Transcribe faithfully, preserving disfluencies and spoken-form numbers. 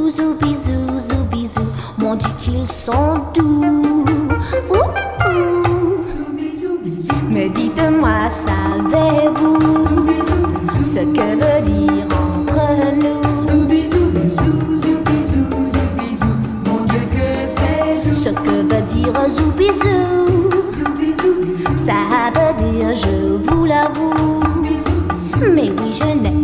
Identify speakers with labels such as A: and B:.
A: zoubizou, zoubizou, mon Dieu qu'ils sont doux. Ouh, ouh. Mais dites-moi, savez-vous ce que veut dire entre nous?
B: Zoubizou, zoubizou, zoubizou, mon Dieu que c'est doux.
A: Ce que veut dire zoubizou,
B: Zoubizou,
A: ça veut dire je vous l'avoue. Mais oui, je n'ai